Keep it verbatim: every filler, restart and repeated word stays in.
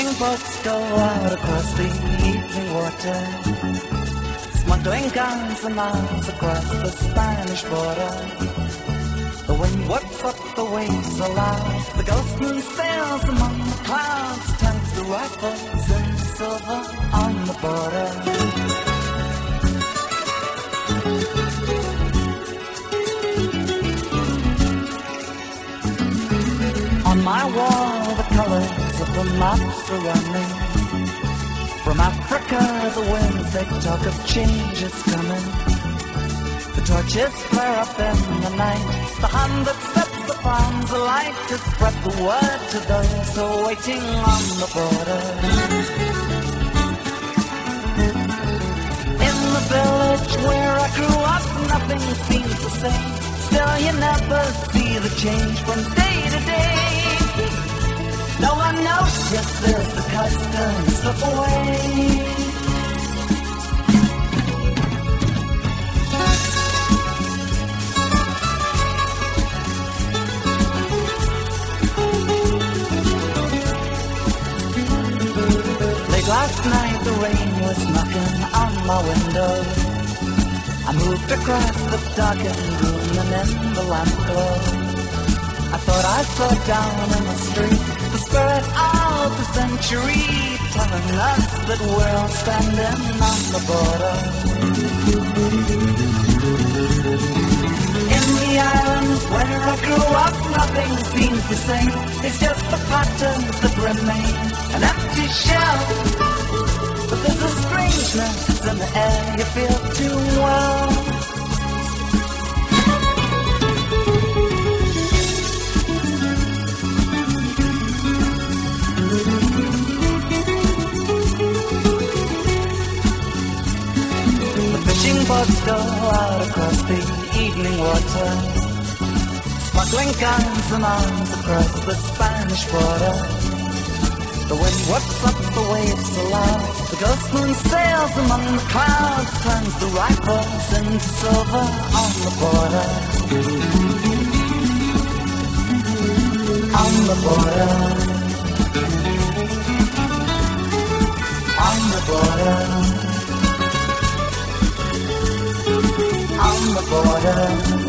fishing boats go out across the evening water, smuggling guns for miles across the Spanish border. The wind whips up the waves so loud, the ghost moon sails among the clouds, turns the rifles in silver on the border. On my wall, the colors of the maps around me. From Africa, the winds, they talk of changes coming. The torches flare up in the night, the hand that sets the farms alight to spread the word to those who are waiting on the border. In the village where I grew up, nothing seems the same. Still you never see the change from day to day. No one notices the customs slip away. Late last night the rain was knocking on my window. I moved across the darkened room and in the lamp glow I thought I saw down in the street the spirit of the century, telling us that we're all standing on the border. In the islands where I grew up, nothing seems the same. It's just the patterns that remain, an empty shell. But there's a strangeness in the air, you feel too well. Fishing boats go out across the evening water, smuggling guns and arms across the Spanish border. The wind whips up the waves so loud, the ghost moon sails among the clouds, turns the rifles into silver on the border. On the border. On the border. On the border.